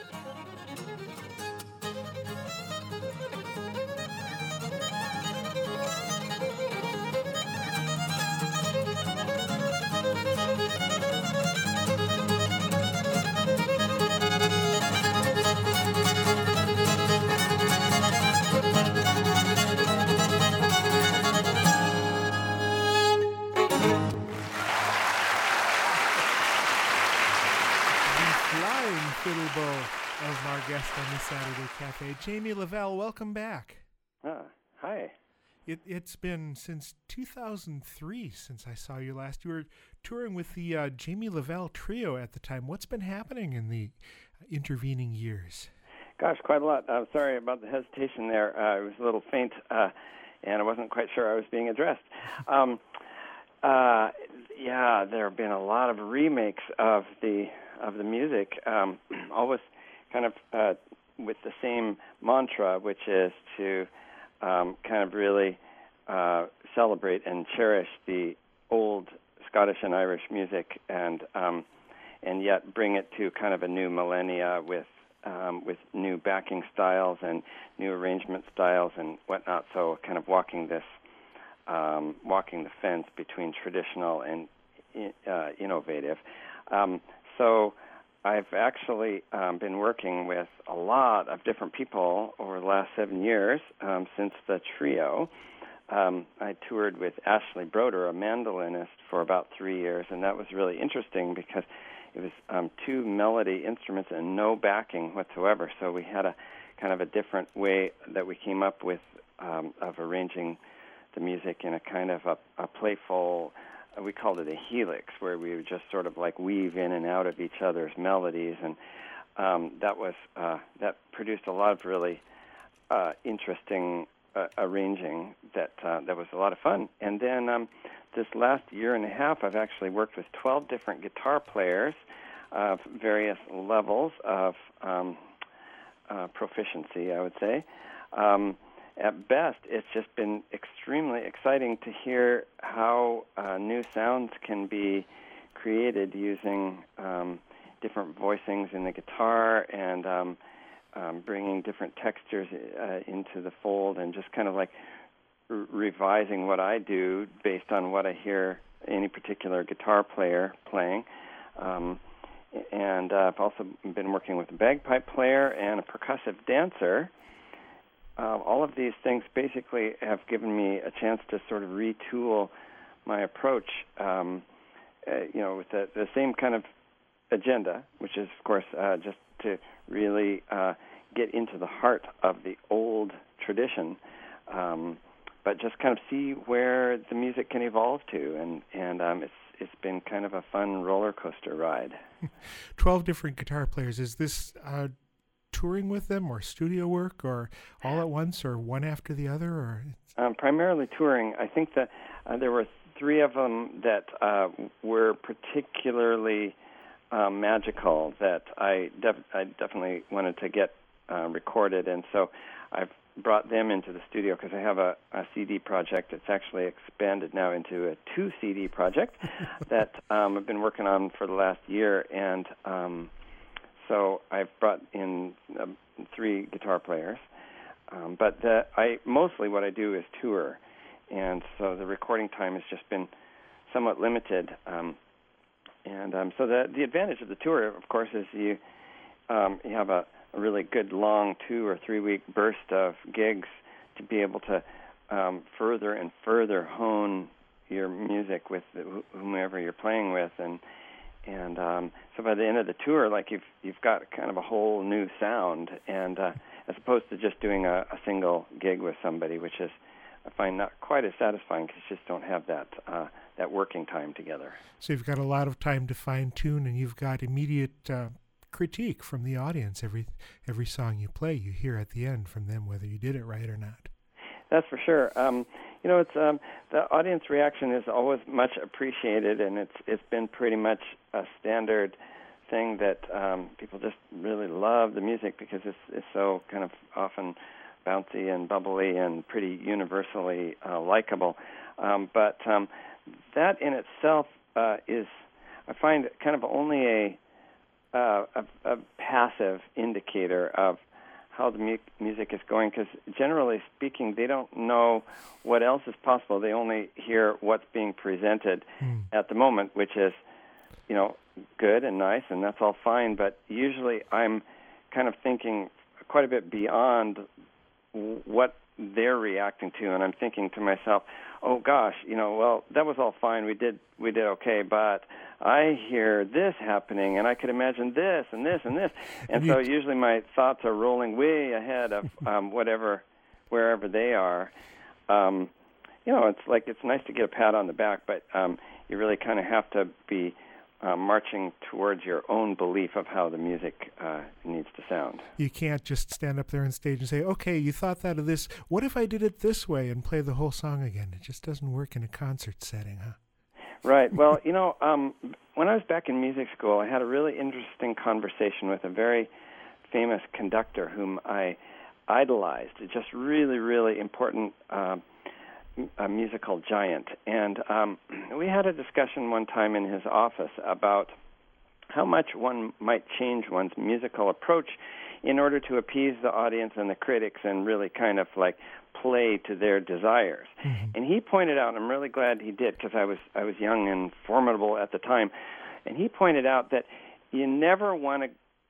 Fiddle bow of our guest on this Saturday Cafe, Jamie Lavelle. Welcome back. Hi. It's been since 2003 since I saw you last. You were touring with the Jamie Lavelle Trio at the time. What's been happening in the intervening years? Gosh, quite a lot. I'm sorry about the hesitation there. I was a little faint, and I wasn't quite sure I was being addressed. Yeah, there have been a lot of remakes of the music, always kind of with the same mantra, which is to kind of really celebrate and cherish the old Scottish and Irish music, and yet bring it to kind of a new millennia with new backing styles and new arrangement styles and whatnot. So kind of walking the fence between traditional and innovative. So I've actually been working with a lot of different people over the last 7 years since the trio. I toured with Ashley Broder, a mandolinist, for about 3 years, and that was really interesting because it was two melody instruments and no backing whatsoever. So we had a kind of a different way that we came up with of arranging the music in a kind of a playful, we called it a helix, where we would just sort of like weave in and out of each other's melodies, and that produced a lot of really interesting arranging that was a lot of fun. And then this last year and a half, I've actually worked with 12 different guitar players of various levels of proficiency, I would say. At best, it's just been extremely exciting to hear how new sounds can be created using different voicings in the guitar and bringing different textures into the fold, and just kind of like revising what I do based on what I hear any particular guitar player playing. And I've also been working with a bagpipe player and a percussive dancer. All of these things basically have given me a chance to sort of retool my approach, with the same kind of agenda, which is, of course, just to really get into the heart of the old tradition, but just kind of see where the music can evolve to, and it's been kind of a fun roller coaster ride. 12 different guitar players. Is this touring with them, or studio work, or all at once, or one after the other, or? Primarily touring. I think that there were 3 of them that were particularly magical that I definitely wanted to get recorded, and so I've brought them into the studio because I have a CD project that's actually expanded now into a 2 CD project that I've been working on for the last year, and so I've brought in 3 guitar players, but mostly what I do is tour, and so the recording time has just been somewhat limited. So the advantage of the tour, of course, is you have a really good long 2 or 3 week burst of gigs to be able to further and further hone your music with whomever you're playing with, and so by the end of the tour, like you've got kind of a whole new sound, and as opposed to just doing a single gig with somebody, which is, I find, not quite as satisfying because you just don't have that working time together. So you've got a lot of time to fine tune, and you've got immediate critique from the audience. Every song you play, you hear at the end from them whether you did it right or not. That's for sure. It's the audience reaction is always much appreciated, and it's been pretty much a standard thing that people just really love the music because it's so kind of often bouncy and bubbly and pretty universally likable. But that in itself is, I find, kind of only a passive indicator of how the music is going, because generally speaking, they don't know what else is possible. They only hear what's being presented at the moment, which is, good and nice, and that's all fine. But usually I'm kind of thinking quite a bit beyond what they're reacting to, and I'm thinking to myself, oh gosh, well, that was all fine. We did okay, but I hear this happening, and I could imagine this and this and this, and so usually my thoughts are rolling way ahead of wherever they are. It's nice to get a pat on the back, but you really kind of have to be marching towards your own belief of how the music needs to sound. You can't just stand up there on stage and say, okay, you thought that of this. What if I did it this way, and play the whole song again? It just doesn't work in a concert setting, huh? Right. Well, when I was back in music school, I had a really interesting conversation with a very famous conductor whom I idolized. Just really, really important a musical giant. And we had a discussion one time in his office about how much one might change one's musical approach in order to appease the audience and the critics and really kind of like play to their desires. Mm-hmm. And he pointed out, and I'm really glad he did, because I was young and formidable at the time, and he pointed out that you never want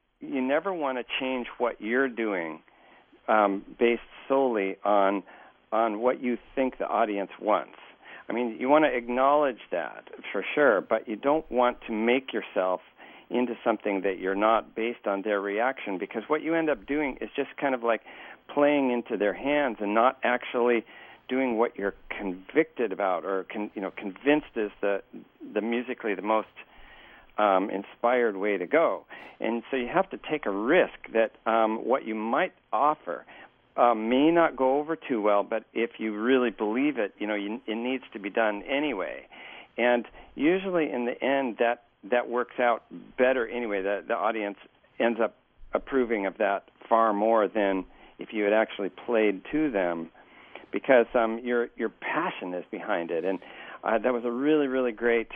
to change what you're doing based solely on what you think the audience wants. I mean, you want to acknowledge that for sure, but you don't want to make yourself into something that you're not based on their reaction, because what you end up doing is just kind of like playing into their hands and not actually doing what you're convicted about or convinced is the musically the most inspired way to go. And so you have to take a risk that what you might offer may not go over too well, but if you really believe it, it needs to be done anyway. And usually in the end, that works out better anyway. The audience ends up approving of that far more than if you had actually played to them, because your passion is behind it. And that was a really, really great,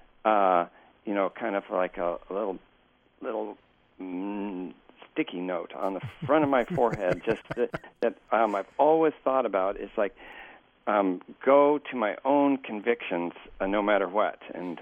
kind of like a little sticky note on the front of my forehead, just that I've always thought about. Is like, go to my own convictions no matter what. And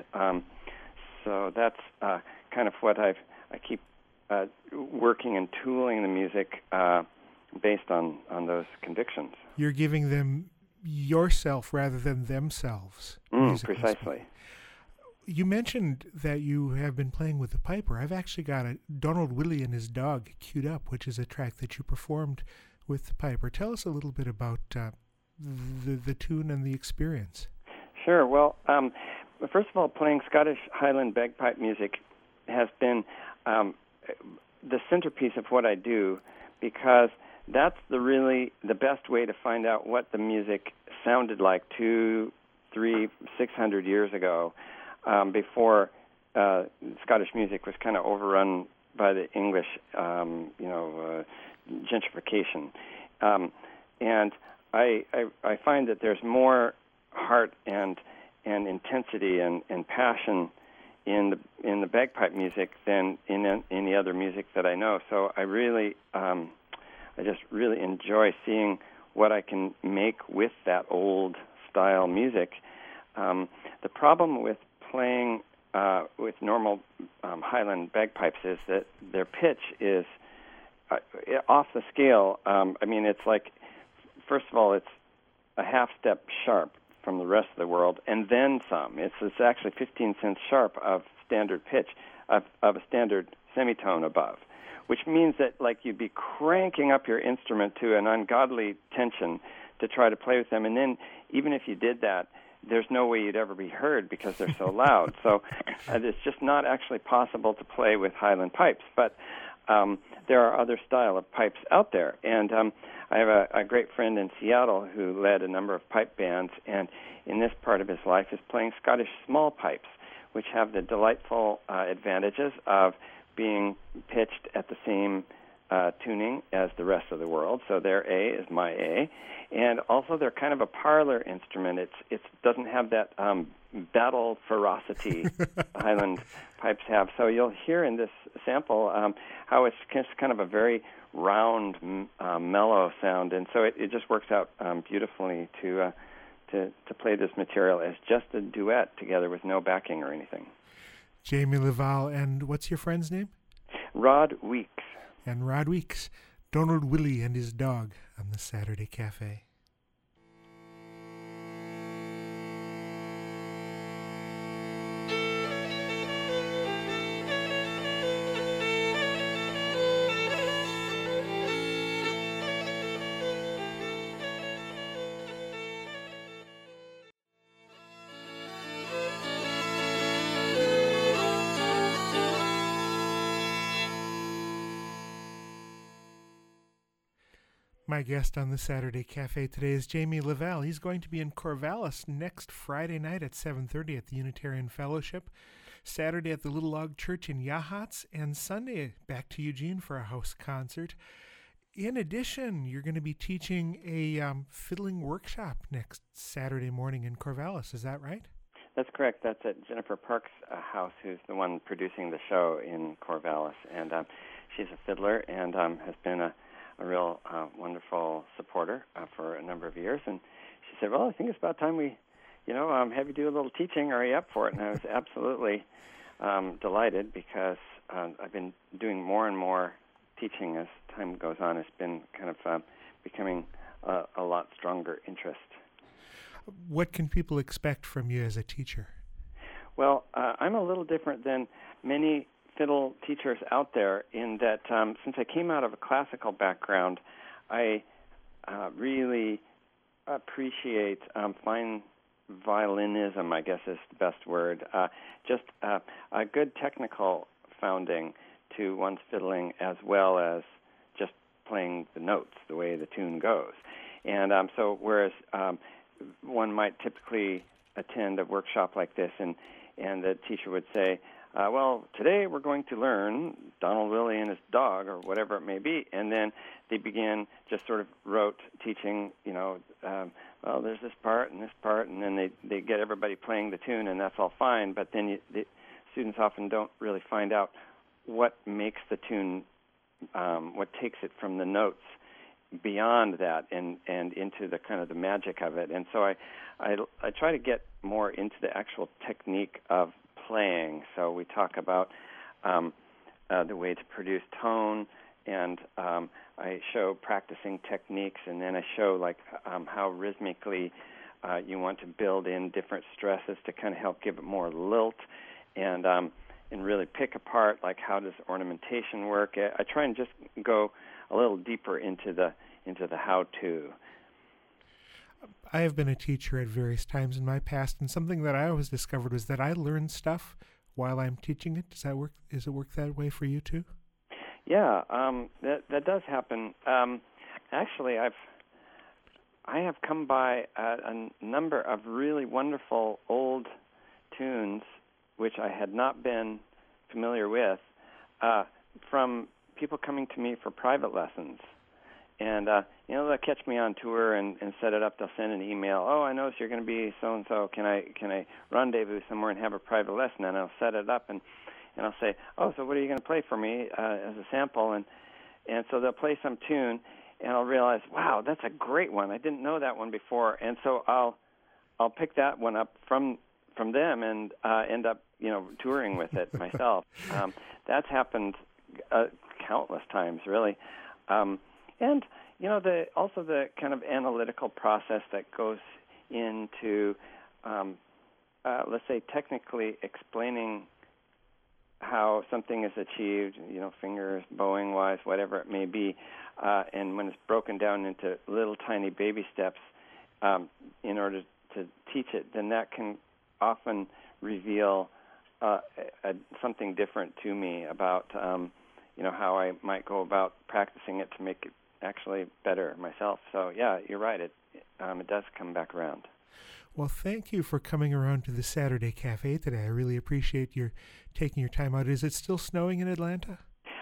so that's kind of what I keep working and tooling the music based on those convictions. You're giving them yourself rather than themselves. Precisely. You mentioned that you have been playing with the piper. I've actually got a Donald Willie and His Dog queued up, which is a track that you performed with the piper. Tell us a little bit about the tune and the experience. Sure. Well, first of all, playing Scottish Highland bagpipe music has been the centerpiece of what I do, because that's the best way to find out what the music sounded like 200, 300, 600 years ago, before Scottish music was kind of overrun by the English, gentrification. And I find that there's more heart and intensity and passion in the bagpipe music than in any other music that I know. So I really, I just really enjoy seeing what I can make with that old style music. The problem with playing with normal Highland bagpipes is that their pitch is off the scale. It's like, first of all, it's a half step sharp from the rest of the world, and then some. It's actually 15 cents sharp of standard pitch, of a standard semitone above, which means that like you'd be cranking up your instrument to an ungodly tension to try to play with them, and then even if you did that, there's no way you'd ever be heard because they're so loud. So it's just not actually possible to play with Highland pipes. But there are other style of pipes out there. And I have a great friend in Seattle who led a number of pipe bands, and in this part of his life is playing Scottish small pipes, which have the delightful advantages of being pitched at the same tuning as the rest of the world. So their A is my A. And also they're kind of a parlor instrument. It doesn't have that battle ferocity Highland pipes have. So you'll hear in this sample how it's just kind of a very round, mellow sound, and so it just works out beautifully to play this material as just a duet together with no backing or anything. Jamie Laval, and what's your friend's name? Rod Weeks. And Rod Weeks, Donald Willie and his dog on the Saturday Cafe. My guest on the Saturday Cafe today is Jamie Laval. He's going to be in Corvallis next Friday night at 7:30 at the Unitarian Fellowship, Saturday at the Little Log Church in Yachats, and Sunday back to Eugene for a house concert. In addition, you're going to be teaching a fiddling workshop next Saturday morning in Corvallis. Is that right? That's correct. That's at Jennifer Park's house, who's the one producing the show in Corvallis. And she's a fiddler and has been a real wonderful supporter for a number of years. And she said, well, I think it's about time we, have you do a little teaching. Are you up for it? And I was absolutely delighted because I've been doing more and more teaching as time goes on. It's been kind of becoming a lot stronger interest. What can people expect from you as a teacher? Well, I'm a little different than many fiddle teachers out there in that since I came out of a classical background, I really appreciate fine violinism, I guess is the best word, just a good technical founding to one's fiddling as well as just playing the notes the way the tune goes. And so whereas one might typically attend a workshop like this and the teacher would say, well, today we're going to learn Donald Willie and his dog, or whatever it may be, and then they begin just sort of rote teaching, well, there's this part, and then they get everybody playing the tune, and that's all fine, but then the students often don't really find out what makes the tune, what takes it from the notes beyond that and into the kind of the magic of it. And so I try to get more into the actual technique of playing. So we talk about the way to produce tone, and I show practicing techniques, and then I show how rhythmically you want to build in different stresses to kind of help give it more lilt, and really pick apart how does ornamentation work. I try and just go a little deeper into the how-to. I have been a teacher at various times in my past, and something that I always discovered was that I learn stuff while I'm teaching it. Does that work? Does it work that way for you too? Yeah, that does happen. Actually, I have come by a number of really wonderful old tunes which I had not been familiar with from people coming to me for private lessons. And, they'll catch me on tour and set it up. They'll send an email. Oh, I noticed you're going to be so-and-so. Can I rendezvous somewhere and have a private lesson? And I'll set it up, and I'll say, oh, so what are you going to play for me as a sample? And so they'll play some tune, and I'll realize, wow, that's a great one. I didn't know that one before. And so I'll pick that one up from them and end up, touring with it myself. That's happened countless times, really. And, also the kind of analytical process that goes into, let's say, technically explaining how something is achieved, fingers, bowing-wise, whatever it may be, and when it's broken down into little tiny baby steps in order to teach it, then that can often reveal something different to me about, how I might go about practicing it to make it actually better myself. So, yeah, you're right. It does come back around. Well, thank you for coming around to the Saturday Cafe today. I really appreciate your taking your time out. Is it still snowing in Atlanta?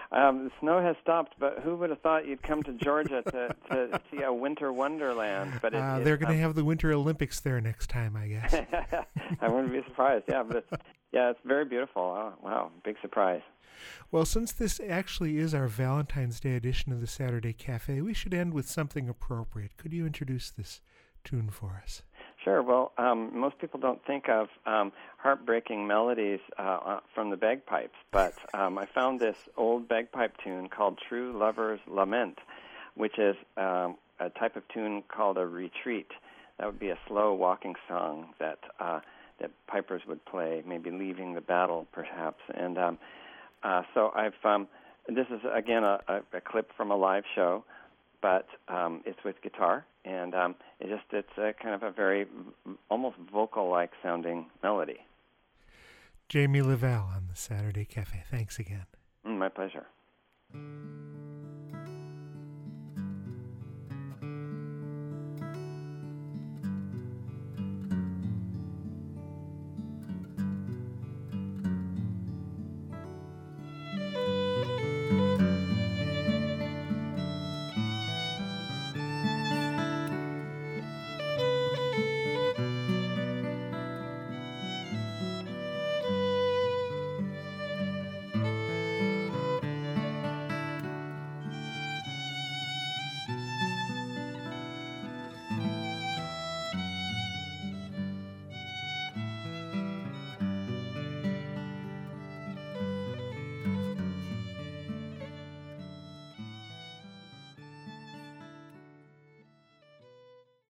The snow has stopped, but who would have thought you'd come to Georgia to see a winter wonderland? But they're going to have the Winter Olympics there next time, I guess. I wouldn't be surprised. Yeah, but it's very beautiful. Oh, wow, big surprise. Well, since this actually is our Valentine's Day edition of the Saturday Cafe, we should end with something appropriate. Could you introduce this tune for us? Sure. Well, most people don't think of heartbreaking melodies from the bagpipes, but I found this old bagpipe tune called True Lover's Lament, which is a type of tune called a retreat. That would be a slow walking song that pipers would play, maybe leaving the battle, perhaps. And so I've this is again a clip from a live show, but it's with guitar, and it's a kind of a very almost vocal-like sounding melody. Jamie Lavelle on the Saturday Cafe. Thanks again. My pleasure.